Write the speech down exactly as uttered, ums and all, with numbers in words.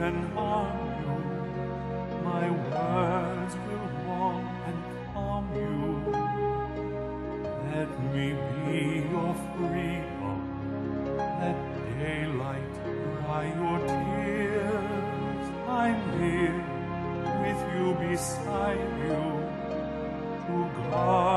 and harm you. My words will warm and calm you. Let me be your freedom. Let daylight dry your tears. I'm here with you beside you to guard